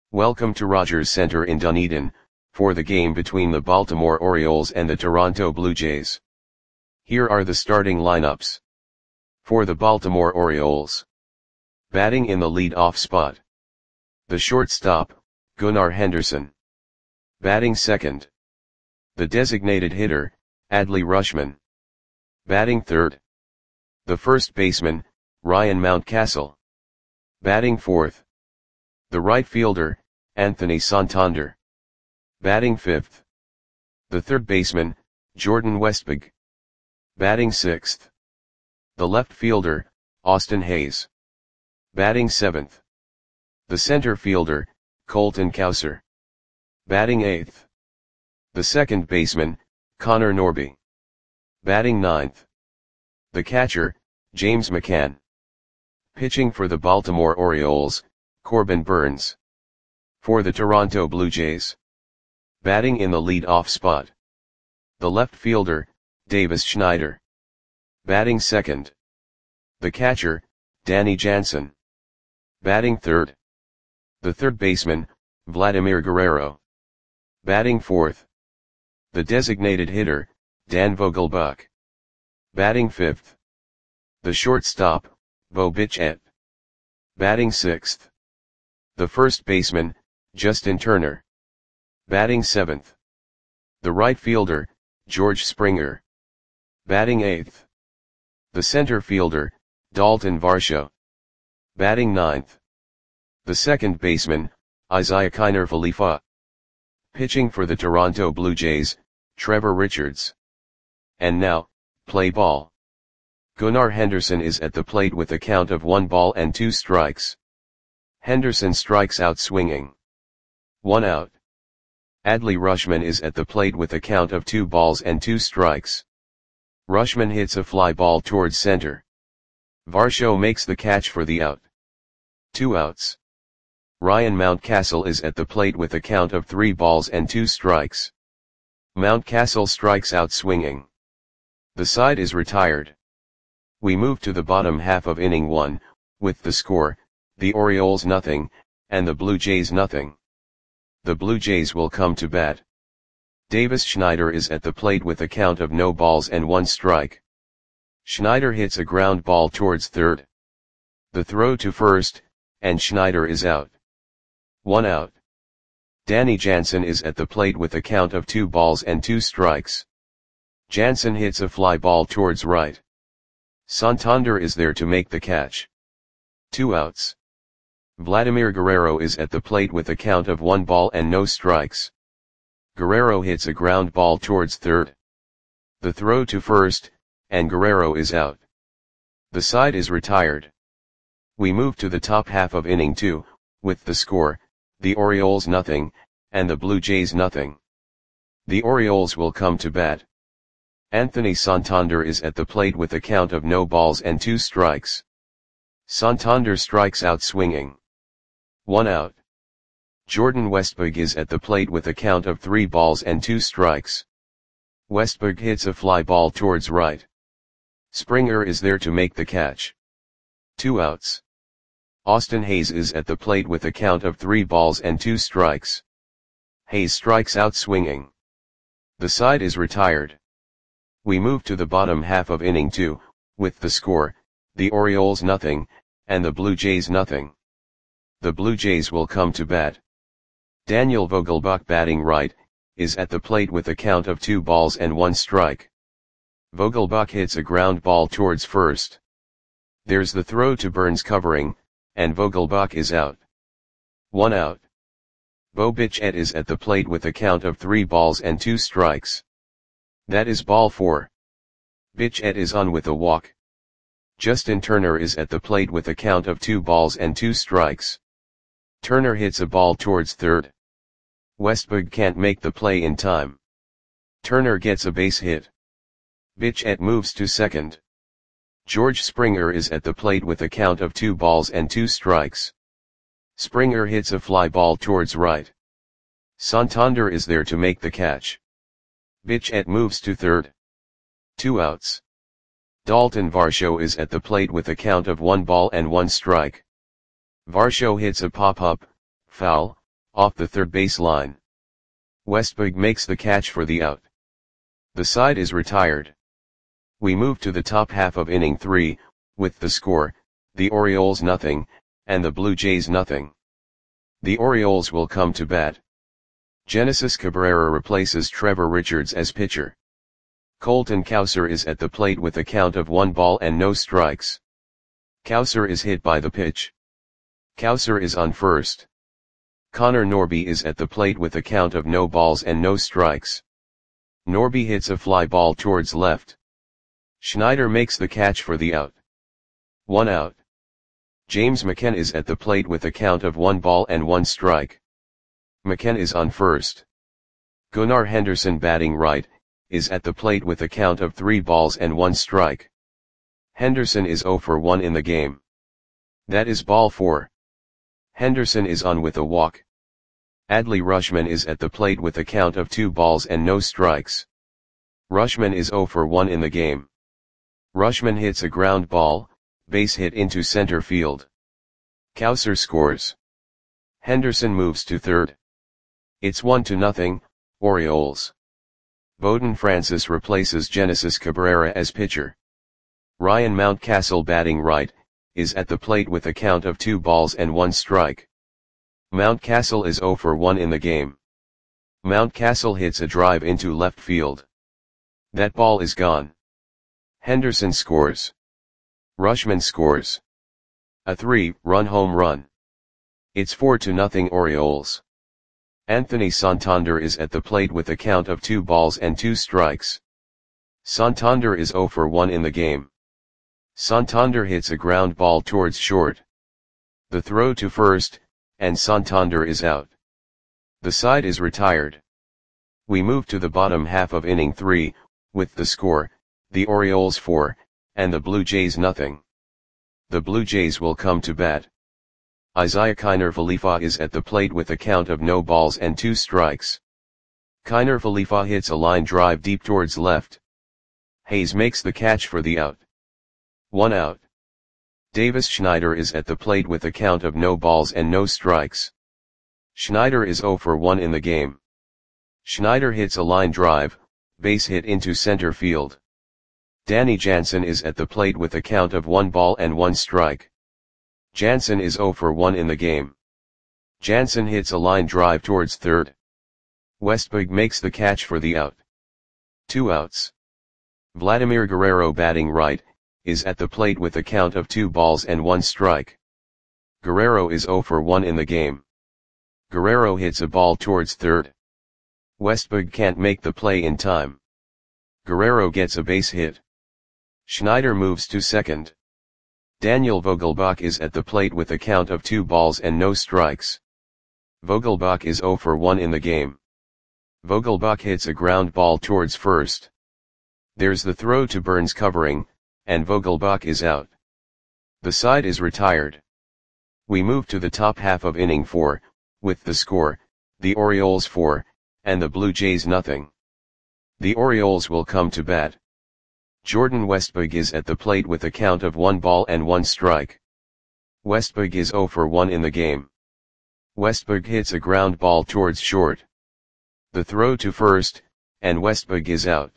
Welcome to Rogers Center in Dunedin, for the game between the Baltimore Orioles and the Toronto Blue Jays. Here are the starting lineups. For the Baltimore Orioles. Batting in the lead-off spot. The shortstop, Gunnar Henderson. Batting second. The designated hitter, Adley Rutschman. Batting third. The first baseman, Ryan Mountcastle. Batting fourth. The right fielder, Anthony Santander. Batting fifth. The third baseman, Jordan Westburg. Batting sixth. The left fielder, Austin Hays. Batting seventh. The center fielder, Colton Cowser. Batting eighth. The second baseman, Connor Norby. Batting ninth. The catcher, James McCann. Pitching for the Baltimore Orioles, Corbin Burnes. For the Toronto Blue Jays. Batting in the lead-off spot. The left fielder, Davis Schneider. Batting second. The catcher, Danny Jansen. Batting third. The third baseman, Vladimir Guerrero. Batting fourth. The designated hitter, Dan Vogelbach. Batting fifth. The shortstop, Bo Bichette. Batting sixth. The first baseman, Justin Turner. Batting seventh. The right fielder, George Springer. Batting eighth. The center fielder, Dalton Varsho. Batting ninth. The second baseman, Isaiah Kiner-Falefa. Pitching for the Toronto Blue Jays, Trevor Richards. And now, play ball. Gunnar Henderson is at the plate with a count of 1-2 strikes. Henderson strikes out swinging. 1 out. Adley Rutschman is at the plate with a count of 2-2 strikes. Rutschman hits a fly ball towards center. Varsho makes the catch for the out. 2 outs. Ryan Mountcastle is at the plate with a count of 3-2 strikes. Mountcastle strikes out swinging. The side is retired. We move to the bottom half of inning 1, with the score, the Orioles 0, and the Blue Jays 0. The Blue Jays will come to bat. Davis Schneider is at the plate with a count of 0-1 strike. Schneider hits a ground ball towards third. The throw to first, and Schneider is out. 1 out. Danny Jansen is at the plate with a count of 2-2 strikes. Jansen hits a fly ball towards right. Santander is there to make the catch. 2 outs. Vladimir Guerrero is at the plate with a count of 1-0 strikes. Guerrero hits a ground ball towards third. The throw to first, and Guerrero is out. The side is retired. We move to the top half of inning 2, with the score, the Orioles 0, and the Blue Jays 0. The Orioles will come to bat. Anthony Santander is at the plate with a count of 0-2 strikes. Santander strikes out swinging. 1 out. Jordan Westburg is at the plate with a count of 3-2 strikes. Westburg hits a fly ball towards right. Springer is there to make the catch. 2 outs. Austin Hays is at the plate with a count of 3-2 strikes. Hays strikes out swinging. The side is retired. We move to the bottom half of inning 2, with the score, the Orioles 0, and the Blue Jays 0. The Blue Jays will come to bat. Daniel Vogelbach batting right, is at the plate with a count of 2-1 strike. Vogelbach hits a ground ball towards first. There's the throw to Burnes covering, and Vogelbach is out. 1 out. Bo Bichette is at the plate with a count of 3-2 strikes. That is ball 4. Bichette is on with a walk. Justin Turner is at the plate with a count of 2-2 strikes. Turner hits a ball towards third. Westburg can't make the play in time. Turner gets a base hit. Bichette moves to second. George Springer is at the plate with a count of 2-2 strikes. Springer hits a fly ball towards right. Santander is there to make the catch. Bichette moves to third. 2 outs. Dalton Varsho is at the plate with a count of 1-1 strike. Varsho hits a pop-up, foul, off the third base line. Westbrook makes the catch for the out. The side is retired. We move to the top half of inning 3, with the score, the Orioles nothing, and the Blue Jays nothing. The Orioles will come to bat. Genesis Cabrera replaces Trevor Richards as pitcher. Colton Cowser is at the plate with a count of 1 ball and no strikes. Cowser is hit by the pitch. Cowser is on first. Connor Norby is at the plate with a count of no balls and no strikes. Norby hits a fly ball towards left. Schneider makes the catch for the out. 1 out. James McCann is at the plate with a count of 1 ball and 1 strike. McCann is on first. Gunnar Henderson, batting right, is at the plate with a count of 3 balls and 1 strike. Henderson is 0 for 1 in the game. That is ball 4. Henderson is on with a walk. Adley Rutschman is at the plate with a count of 2 balls and no strikes. Rutschman is 0 for 1 in the game. Rutschman hits a ground ball, base hit into center field. Cowser scores. Henderson moves to third. It's 1-0, Orioles. Bowden Francis replaces Genesis Cabrera as pitcher. Ryan Mountcastle, batting right, is at the plate with a count of 2 balls and 1 strike. Mountcastle is 0 for 1 in the game. Mountcastle hits a drive into left field. That ball is gone. Henderson scores. Rutschman scores. A 3-run home run. It's 4-0 Orioles. Anthony Santander is at the plate with a count of 2 balls and 2 strikes. Santander is 0 for 1 in the game. Santander hits a ground ball towards short. The throw to first, and Santander is out. The side is retired. We move to the bottom half of inning 3, with the score, the Orioles 4, and the Blue Jays nothing. The Blue Jays will come to bat. Isaiah Kiner Falefa is at the plate with a count of no balls and 2 strikes. Kiner Falefa hits a line drive deep towards left. Hayes makes the catch for the out. 1 out. Davis Schneider is at the plate with a count of no balls and no strikes. Schneider is 0 for 1 in the game. Schneider hits a line drive, base hit into center field. Danny Jansen is at the plate with a count of 1 ball and 1 strike. Jansen is 0 for 1 in the game. Jansen hits a line drive towards third. Westbrook makes the catch for the out. 2 outs. Vladimir Guerrero, batting right, is at the plate with a count of 2 balls and 1 strike. Guerrero is 0 for 1 in the game. Guerrero hits a ball towards third. Westbrook can't make the play in time. Guerrero gets a base hit. Schneider moves to second. Daniel Vogelbach is at the plate with a count of 2 balls and no strikes. Vogelbach is 0 for 1 in the game. Vogelbach hits a ground ball towards first. There's the throw to Burns covering, and Vogelbach is out. The side is retired. We move to the top half of inning 4, with the score, the Orioles 4, and the Blue Jays nothing. The Orioles will come to bat. Jordan Westbrook is at the plate with a count of 1 ball and 1 strike. Westbrook is 0 for 1 in the game. Westbrook hits a ground ball towards short. The throw to first, and Westbrook is out.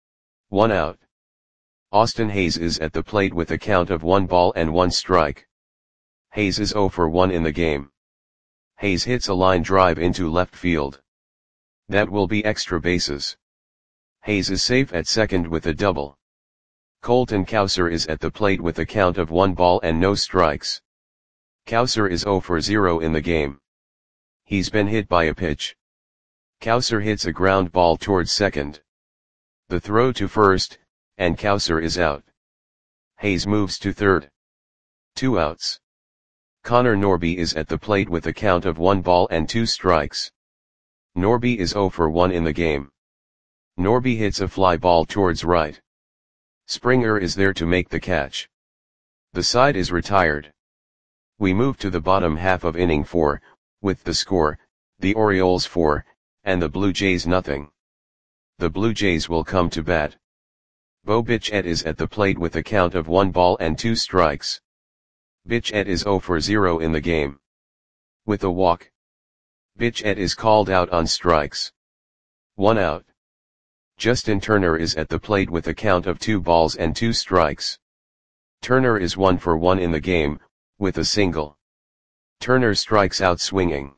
1 out. Austin Hayes is at the plate with a count of 1 ball and 1 strike. Hayes is 0 for 1 in the game. Hayes hits a line drive into left field. That will be extra bases. Hayes is safe at second with a double. Colton Cowser is at the plate with a count of 1 ball and no strikes. Cowser is 0 for 0 in the game. He's been hit by a pitch. Cowser hits a ground ball towards second. The throw to first, and Cowser is out. Hayes moves to third. 2 outs. Connor Norby is at the plate with a count of 1 ball and 2 strikes. Norby is 0 for 1 in the game. Norby hits a fly ball towards right. Springer is there to make the catch. The side is retired. We move to the bottom half of inning 4, with the score, the Orioles 4, and the Blue Jays nothing. The Blue Jays will come to bat. Bo Bichette is at the plate with a count of 1 ball and 2 strikes. Bichette is 0 for 0 in the game. With a walk. Bichette is called out on strikes. 1 out. Justin Turner is at the plate with a count of 2 balls and 2 strikes. Turner is 1 for 1 in the game, with a single. Turner strikes out swinging.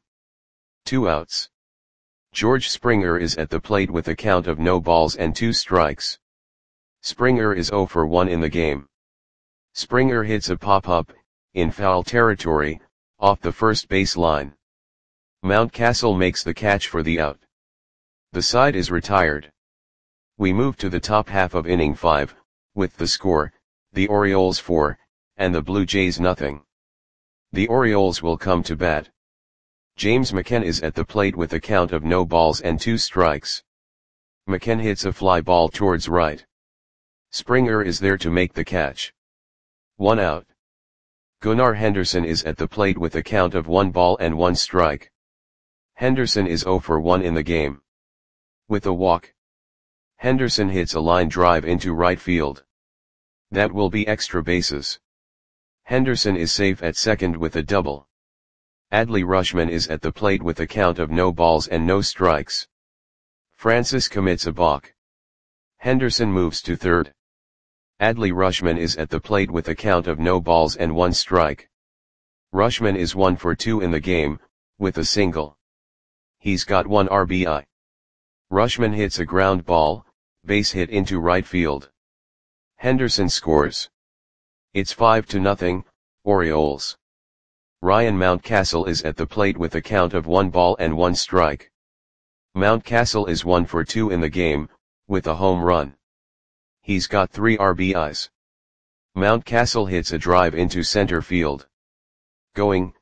2 outs. George Springer is at the plate with a count of no balls and 2 strikes. Springer is 0 for 1 in the game. Springer hits a pop-up, in foul territory, off the first base line. Mountcastle makes the catch for the out. The side is retired. We move to the top half of inning 5, with the score, the Orioles 4, and the Blue Jays nothing. The Orioles will come to bat. James McCann is at the plate with a count of no balls and 2 strikes. McCann hits a fly ball towards right. Springer is there to make the catch. 1 out. Gunnar Henderson is at the plate with a count of 1 ball and 1 strike. Henderson is 0 for 1 in the game. With a walk, Henderson hits a line drive into right field. That will be extra bases. Henderson is safe at second with a double. Adley Rutschman is at the plate with a count of no balls and no strikes. Francis commits a balk. Henderson moves to third. Adley Rutschman is at the plate with a count of no balls and 1 strike. Rutschman is 1 for 2 in the game, with a single. He's got 1 RBI. Rutschman hits a ground ball, base hit into right field. Henderson scores. It's 5-0, Orioles. Ryan Mountcastle is at the plate with a count of 1 ball and 1 strike. Mountcastle is 1 for 2 in the game, with a home run. He's got 3 RBIs. Mountcastle hits a drive into center field. Going,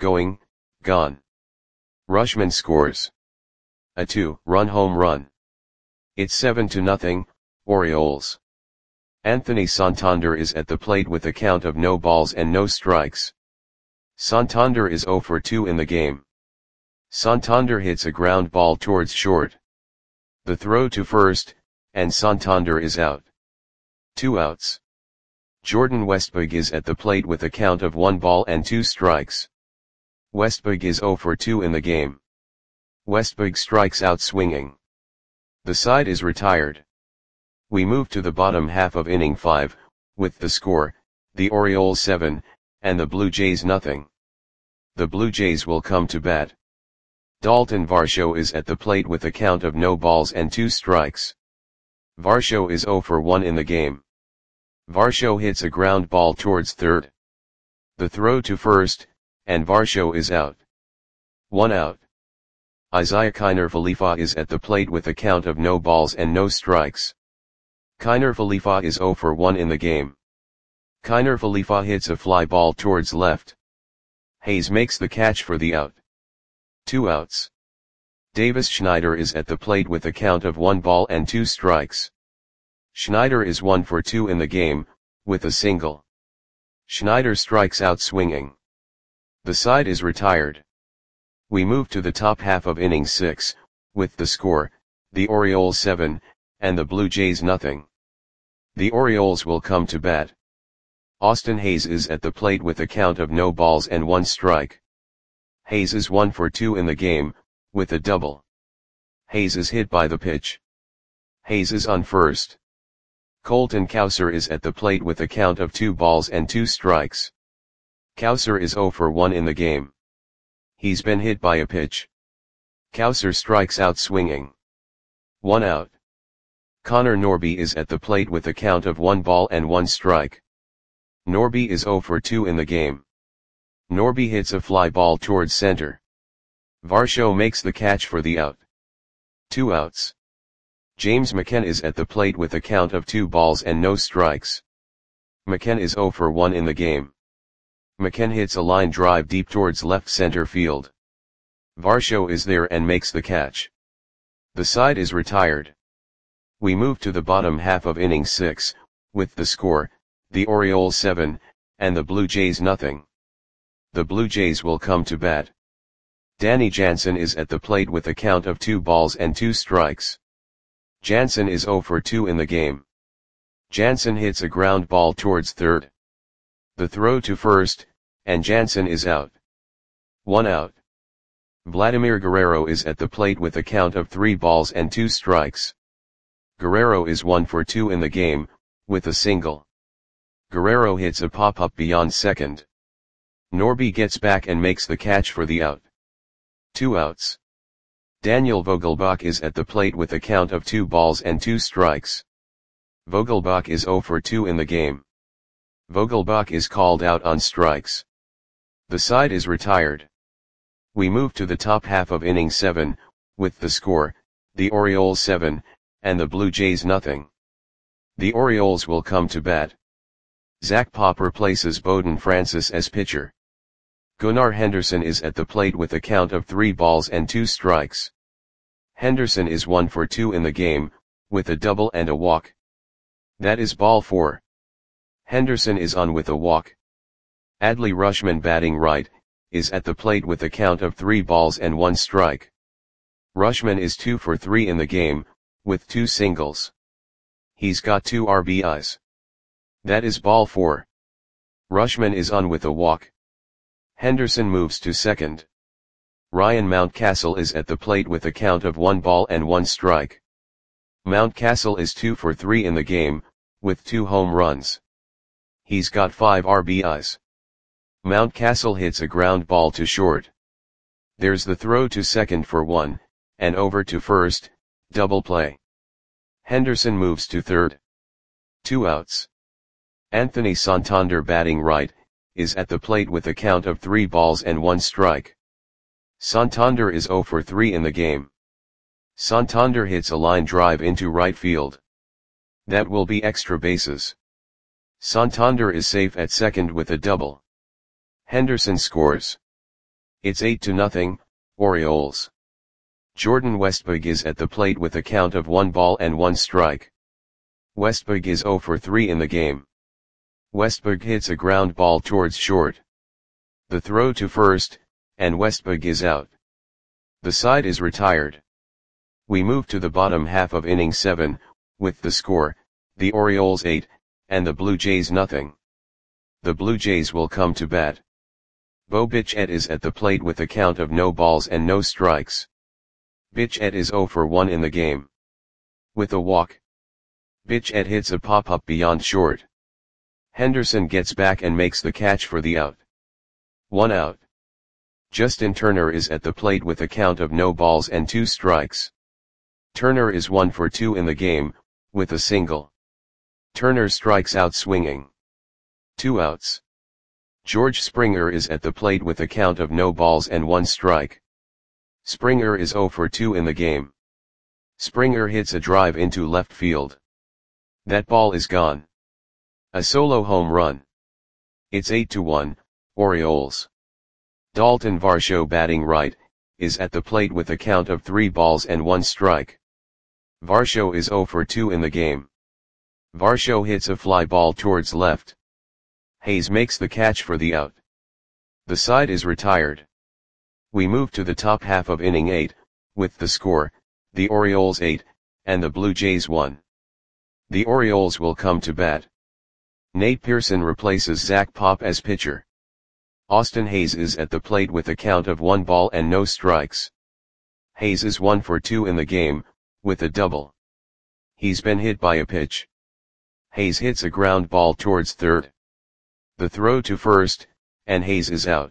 gone. Rutschman scores. A 2-run home run. It's 7-0, Orioles. Anthony Santander is at the plate with a count of no balls and no strikes. Santander is 0 for 2 in the game. Santander hits a ground ball towards short. The throw to first, and Santander is out. 2 outs. Jordan Westburg is at the plate with a count of 1 ball and 2 strikes. Westburg is 0 for 2 in the game. Westburg strikes out swinging. The side is retired. We move to the bottom half of inning 5, with the score, the Orioles 7, and the Blue Jays nothing. The Blue Jays will come to bat. Dalton Varsho is at the plate with a count of no balls and 2 strikes. Varsho is 0 for 1 in the game. Varsho hits a ground ball towards third. The throw to first, and Varsho is out. 1 out. Isaiah Kiner Falefa is at the plate with a count of no balls and no strikes. Kiner Falefa is 0 for 1 in the game. Kiner Falefa hits a fly ball towards left. Hayes makes the catch for the out. 2 outs. Davis Schneider is at the plate with a count of 1 ball and 2 strikes. Schneider is 1 for 2 in the game, with a single. Schneider strikes out swinging. The side is retired. We move to the top half of inning 6, with the score, the Orioles 7, and the Blue Jays nothing. The Orioles will come to bat. Austin Hayes is at the plate with a count of no balls and 1 strike. Hayes is 1 for 2 in the game, with a double. Hayes is hit by the pitch. Hayes is on first. Colton Cowser is at the plate with a count of 2 balls and 2 strikes. Cowser is 0 for 1 in the game. He's been hit by a pitch. Cowser strikes out swinging. 1 out. Connor Norby is at the plate with a count of 1 ball and 1 strike. Norby is 0 for 2 in the game. Norby hits a fly ball towards center. Varsho makes the catch for the out. 2 outs. James McCann is at the plate with a count of 2 balls and no strikes. McCann is 0 for 1 in the game. McCann hits a line drive deep towards left center field. Varsho is there and makes the catch. The side is retired. We move to the bottom half of inning 6, with the score, the Orioles 7, and the Blue Jays nothing. The Blue Jays will come to bat. Danny Jansen is at the plate with a count of 2 balls and 2 strikes. Jansen is 0 for 2 in the game. Jansen hits a ground ball towards third. The throw to first, and Jansen is out. 1 out. Vladimir Guerrero is at the plate with a count of 3 balls and 2 strikes. Guerrero is 1 for 2 in the game, with a single. Guerrero hits a pop-up beyond second. Norby gets back and makes the catch for the out. 2 outs. Daniel Vogelbach is at the plate with a count of 2 balls and 2 strikes. Vogelbach is 0 for 2 in the game. Vogelbach is called out on strikes. The side is retired. We move to the top half of inning 7, with the score, the Orioles 7, and the Blue Jays nothing. The Orioles will come to bat. Zach Pop replaces Bowden Francis as pitcher. Gunnar Henderson is at the plate with a count of 3 balls and 2 strikes. Henderson is 1 for 2 in the game, with a double and a walk. That is ball 4. Henderson is on with a walk. Adley Rutschman, batting right, is at the plate with a count of 3 balls and 1 strike. Rutschman is 2 for 3 in the game, with 2 singles. He's got 2 RBIs. That is ball 4. Rutschman is on with a walk. Henderson moves to second. Ryan Mountcastle is at the plate with a count of 1 ball and 1 strike. Mountcastle is 2 for 3 in the game, with 2 home runs. He's got 5 RBIs. Mountcastle hits a ground ball to short. There's the throw to second for 1, and over to first, double play. Henderson moves to third. 2 outs. Anthony Santander, batting right, is at the plate with a count of 3 balls and 1 strike. Santander is 0 for 3 in the game. Santander hits a line drive into right field. That will be extra bases. Santander is safe at second with a double. Henderson scores. It's 8-0, Orioles. Jordan Westburg is at the plate with a count of 1 ball and 1 strike. Westburg is 0 for 3 in the game. Westburg hits a ground ball towards short. The throw to first, and Westburg is out. The side is retired. We move to the bottom half of inning 7, with the score, the Orioles 8, and the Blue Jays nothing. The Blue Jays will come to bat. Bo Bichette is at the plate with a count of no balls and no strikes. Bichette is 0 for 1 in the game. With a walk. Bichette hits a pop-up beyond short. Henderson gets back and makes the catch for the out. 1 out. Justin Turner is at the plate with a count of no balls and 2 strikes. Turner is 1 for 2 in the game, with a single. Turner strikes out swinging. 2 outs. George Springer is at the plate with a count of no balls and 1 strike. Springer is 0 for 2 in the game. Springer hits a drive into left field. That ball is gone. A solo home run. It's 8-1, Orioles. Dalton Varsho, batting right, is at the plate with a count of 3 balls and 1 strike. Varsho is 0 for 2 in the game. Varsho hits a fly ball towards left. Hayes makes the catch for the out. The side is retired. We move to the top half of inning 8, with the score, the Orioles 8, and the Blue Jays 1. The Orioles will come to bat. Nate Pearson replaces Zach Pop as pitcher. Austin Hayes is at the plate with a count of 1 ball and no strikes. Hayes is 1 for 2 in the game, with a double. He's been hit by a pitch. Hayes hits a ground ball towards third. The throw to first, and Hayes is out.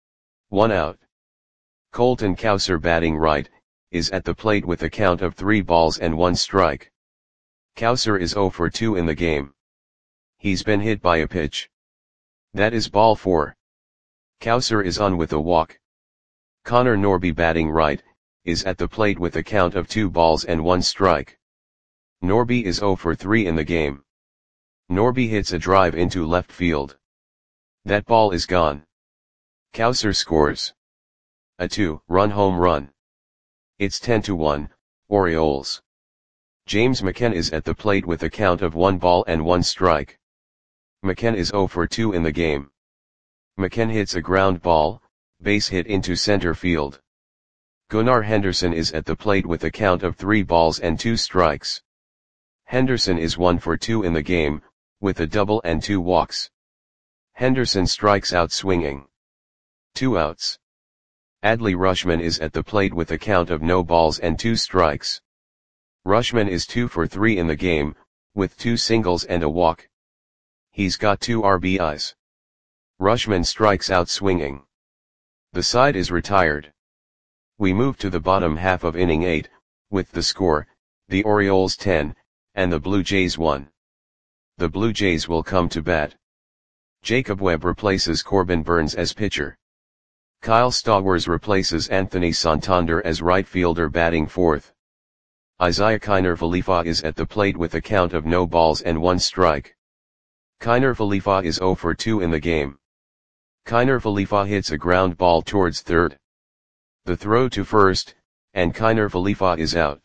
1 out. Colton Cowser, batting right, is at the plate with a count of 3 balls and 1 strike. Cowser is 0 for 2 in the game. He's been hit by a pitch. That is ball 4. Cowser is on with a walk. Connor Norby, batting right, is at the plate with a count of 2 balls and 1 strike. Norby is 0 for 3 in the game. Norby hits a drive into left field. That ball is gone. Cowser scores. A 2-run home run. It's 10-1, Orioles. James McCann is at the plate with a count of 1 ball and 1 strike. McCann is 0 for 2 in the game. McCann hits a ground ball, base hit into center field. Gunnar Henderson is at the plate with a count of 3 balls and 2 strikes. Henderson is 1 for 2 in the game, with a double and 2 walks. Henderson strikes out swinging. 2 outs. Adley Rutschman is at the plate with a count of no balls and 2 strikes. Rutschman is 2 for 3 in the game, with 2 singles and a walk. He's got 2 RBIs. Rutschman strikes out swinging. The side is retired. We move to the bottom half of inning 8, with the score, the Orioles 10, and the Blue Jays 1. The Blue Jays will come to bat. Jacob Webb replaces Corbin Burns as pitcher. Kyle Stowers replaces Anthony Santander as right fielder batting fourth. Isaiah Kiner Falefa is at the plate with a count of no balls and 1 strike. Kiner Falefa is 0 for 2 in the game. Kiner Falefa hits a ground ball towards third. The throw to first, and Kiner Falefa is out.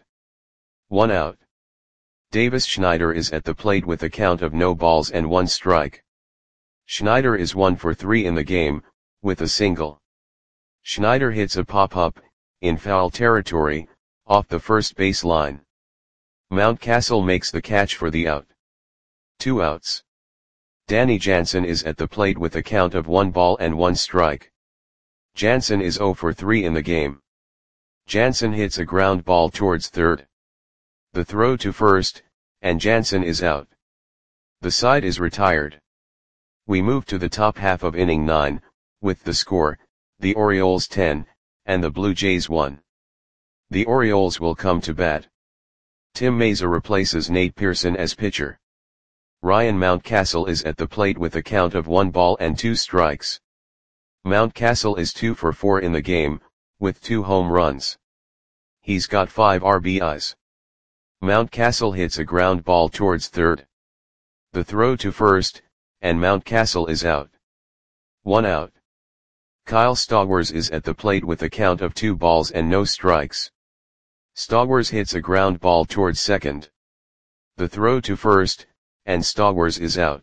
1 out. Davis Schneider is at the plate with a count of no balls and 1 strike. Schneider is 1 for 3 in the game, with a single. Schneider hits a pop-up, in foul territory, off the first base line. Mountcastle makes the catch for the out. 2 outs. Danny Jansen is at the plate with a count of 1 ball and 1 strike. Jansen is 0 for 3 in the game. Jansen hits a ground ball towards third. The throw to first, and Jansen is out. The side is retired. We move to the top half of inning 9, with the score, the Orioles 10, and the Blue Jays 1. The Orioles will come to bat. Tim Mayza replaces Nate Pearson as pitcher. Ryan Mountcastle is at the plate with a count of 1 ball and 2 strikes. Mountcastle is 2 for 4 in the game, with 2 home runs. He's got 5 RBIs. Mountcastle hits a ground ball towards third. The throw to first, and Mountcastle is out. 1 out. Kyle Stowers is at the plate with a count of 2 balls and no strikes. Stowers hits a ground ball towards second. The throw to first, and Stowers is out.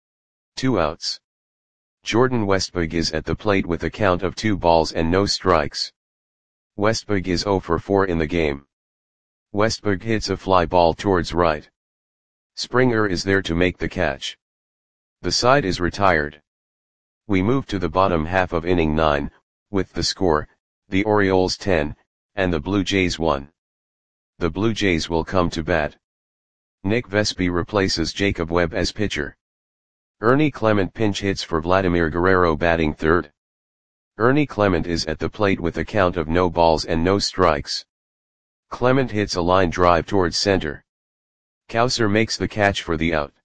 2 outs. Jordan Westburg is at the plate with a count of 2 balls and no strikes. Westburg is 0 for 4 in the game. Westburg hits a fly ball towards right. Springer is there to make the catch. The side is retired. We move to the bottom half of inning 9, with the score, the Orioles 10, and the Blue Jays 1. The Blue Jays will come to bat. Nick Vespi replaces Jacob Webb as pitcher. Ernie Clement pinch hits for Vladimir Guerrero batting third. Ernie Clement is at the plate with a count of no balls and no strikes. Clement hits a line drive towards center. Cowser makes the catch for the out.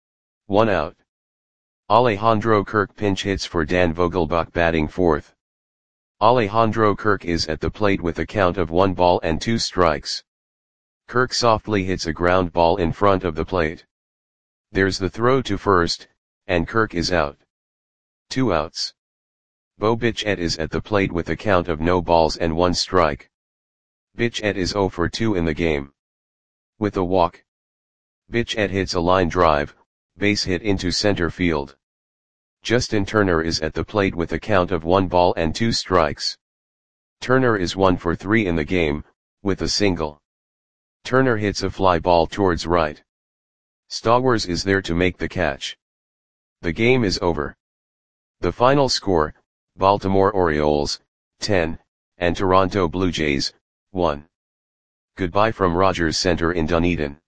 1 out. Alejandro Kirk pinch hits for Dan Vogelbach batting fourth. Alejandro Kirk is at the plate with a count of 1 ball and 2 strikes. Kirk softly hits a ground ball in front of the plate. There's the throw to first, and Kirk is out. 2 outs. Bo Bichette is at the plate with a count of no balls and 1 strike. Bichette is 0 for 2 in the game. With a walk. Bichette hits a line drive, base hit into center field. Justin Turner is at the plate with a count of 1 ball and 2 strikes. Turner is 1 for 3 in the game, with a single. Turner hits a fly ball towards right. Stowers is there to make the catch. The game is over. The final score, Baltimore Orioles, 10, and Toronto Blue Jays, 1. Goodbye from Rogers Center in Dunedin.